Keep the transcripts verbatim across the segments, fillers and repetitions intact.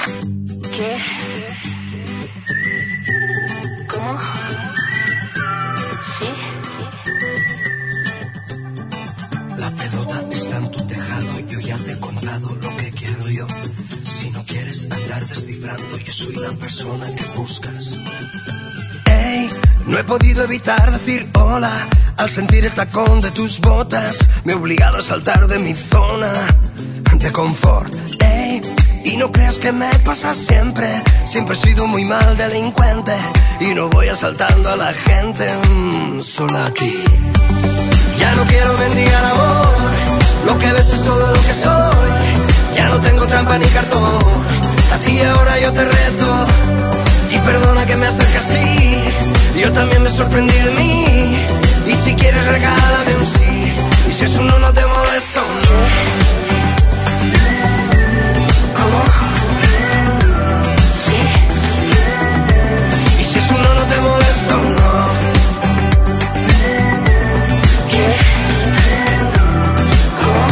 ¿Qué? ¿Cómo? ¿Sí? La pelota está en tu tejado, yo ya te he contado lo que quiero yo. Si no quieres andar descifrando, yo soy la persona que buscas. Ey, no he podido evitar decir hola al sentir el tacón de tus botas. Me he obligado a saltar de mi zona de confort. Ey, y no creas que me pasa siempre. Siempre he sido muy mal delincuente y no voy asaltando a la gente, mmm, solo a ti. Ya no quiero mendigar amor, lo que ves es todo lo que soy. Ya no tengo trampa ni cartón, a ti ahora yo te reto. Y perdona que me acerque así, yo también me sorprendí de mí. Y si quieres regálame un sí, y si eso no, no te molesta, no. ¿Cómo? ¿Sí? Y si eso no, no te molesta, no. ¿Qué? ¿Cómo?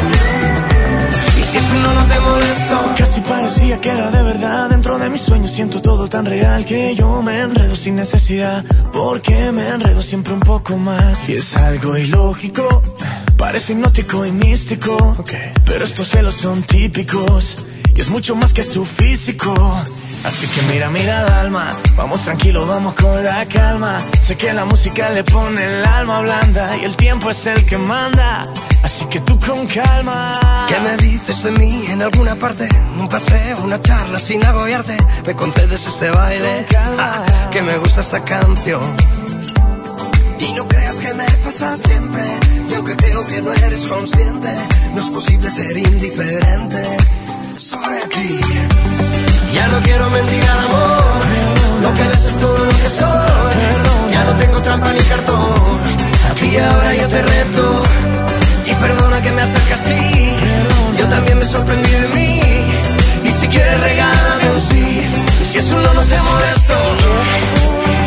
Y si eso no, no te molesta. Casi parecía que era de verdad. Dentro de mis sueños siento todo tan real que yo me enredo sin necesidad. Porque me enredo siempre un poco más. Y es algo ilógico, parece hipnótico y místico, okay. Pero estos celos son típicos y es mucho más que su físico. Así que mira, mira, alma, vamos tranquilo, vamos con la calma. Sé que la música le pone el alma blanda y el tiempo es el que manda. Así que tú con calma. ¿Qué me dices de mí en alguna parte? Un paseo, una charla sin agobiarte. ¿Me concedes este baile? Ah, que me gusta esta canción. Y no creas que me pasa siempre, y aunque creo que no eres consciente, no es posible ser indiferente sobre ti. Ya no quiero mendigar amor, lo que ves es todo lo que soy. Ya no tengo trampa ni cartón, a ti ahora yo te reto. Y perdona que me acerque así, yo también me sorprendí de mí. Y si quieres regálame un sí, y si eso no, no te molesto, no.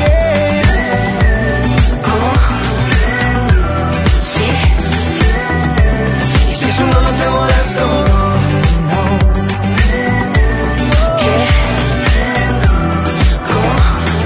No, no te molesto, no, no. ¿Qué? ¿Cómo?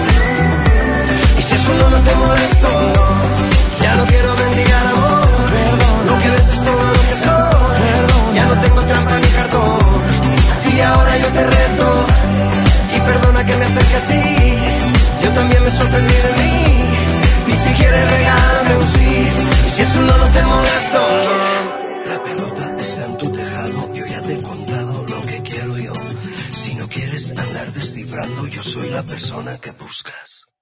Y si eso no, no te molesto, no. Ya no quiero mendigar amor, perdón. Lo que ves es todo lo que soy, perdón. Ya no tengo trampa ni cartón, a ti ahora yo te reto. Y perdona que me acerque así, yo también me sorprendí de mí. Y si quieres regálame un sí, y si eso no, no te molesto, no. La pelota está en tu tejado, yo ya te he contado lo que quiero yo. Si no quieres andar descifrando, yo soy la persona que buscas.